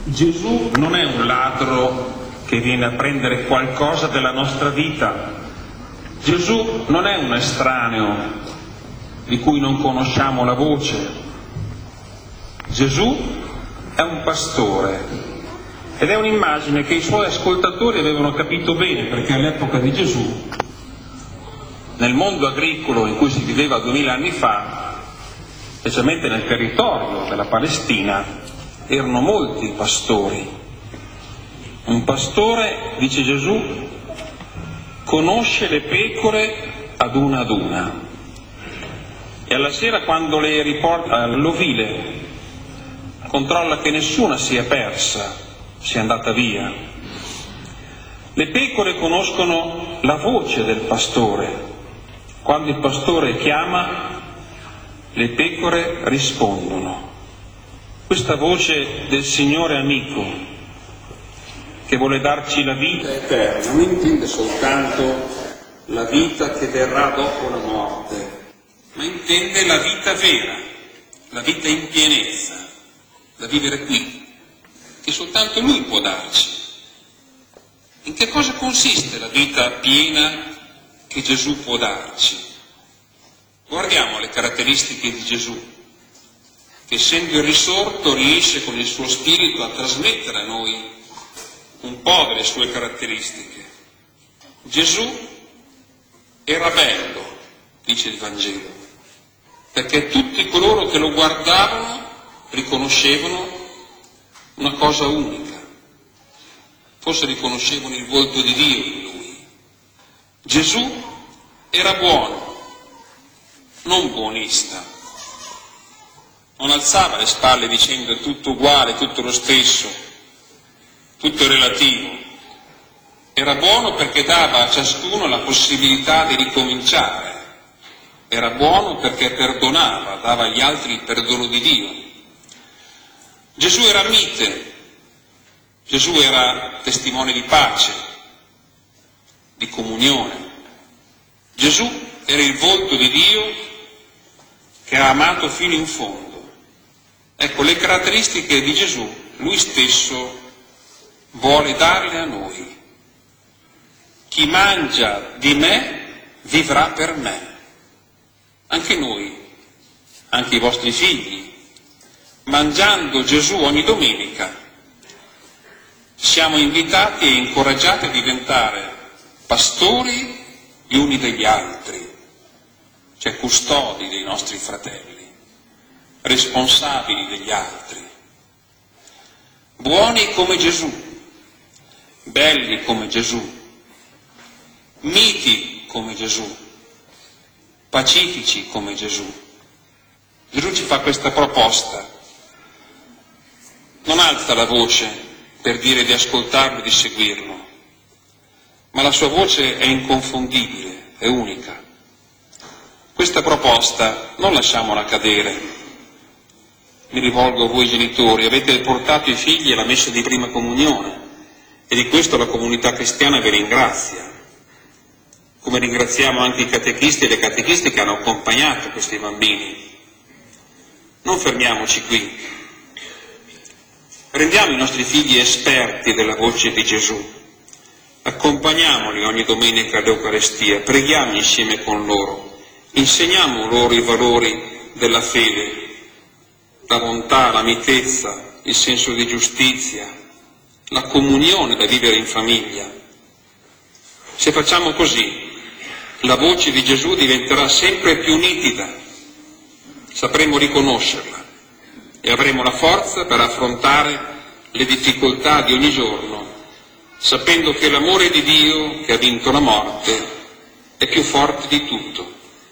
Gesù non è un ladro che viene a prendere qualcosa della nostra vita. Gesù non è un estraneo di cui non conosciamo la voce. Gesù è un pastore ed è un'immagine che i suoi ascoltatori avevano capito bene, perché all'epoca di Gesù, nel mondo agricolo in cui si viveva 2000 anni fa, specialmente nel territorio della Palestina, erano molti i pastori. Un pastore, dice Gesù, conosce le pecore ad una, e alla sera, quando le riporta all'ovile, controlla che nessuna sia persa, sia andata via. Le pecore conoscono la voce del pastore. Quando il pastore chiama, le pecore rispondono. Questa voce del Signore amico, che vuole darci la vita eterna, non intende soltanto la vita che verrà dopo la morte, ma intende la vita vera, la vita in pienezza, da vivere qui, che soltanto Lui può darci. In che cosa consiste la vita piena che Gesù può darci? Guardiamo le caratteristiche di Gesù, che essendo il risorto riesce con il suo spirito a trasmettere a noi un po' delle sue caratteristiche. Gesù era bello, dice il Vangelo, perché tutti coloro che lo guardavano riconoscevano una cosa unica, forse riconoscevano il volto di Dio in Lui. Gesù era buono, non buonista. Non alzava le spalle dicendo è tutto uguale, tutto lo stesso, tutto è relativo. Era buono perché dava a ciascuno la possibilità di ricominciare. Era buono perché perdonava, dava agli altri il perdono di Dio. Gesù era mite, Gesù era testimone di pace, di comunione. Gesù era il volto di Dio che ha amato fino in fondo. Ecco, le caratteristiche di Gesù, Lui stesso vuole darle a noi. Chi mangia di me vivrà per me. Anche noi, anche i vostri figli, mangiando Gesù ogni domenica, siamo invitati e incoraggiati a diventare pastori gli uni degli altri, cioè custodi dei nostri fratelli, responsabili degli altri, buoni come Gesù, belli come Gesù, miti come Gesù, pacifici come Gesù. Gesù ci fa questa proposta, non alza la voce per dire di ascoltarlo e di seguirlo, ma la sua voce è inconfondibile, è unica. Questa proposta non lasciamola cadere. Mi rivolgo a voi genitori, avete portato i figli alla messa di prima comunione e di questo la comunità cristiana vi ringrazia, come ringraziamo anche i catechisti e le catechiste che hanno accompagnato questi bambini. Non fermiamoci qui, rendiamo i nostri figli esperti della voce di Gesù, accompagniamoli ogni domenica all'Eucarestia, preghiamo insieme con loro, insegniamo loro i valori della fede, la bontà, la mitezza, il senso di giustizia, la comunione da vivere in famiglia. Se facciamo così, la voce di Gesù diventerà sempre più nitida, sapremo riconoscerla e avremo la forza per affrontare le difficoltà di ogni giorno, sapendo che l'amore di Dio che ha vinto la morte è più forte di tutto.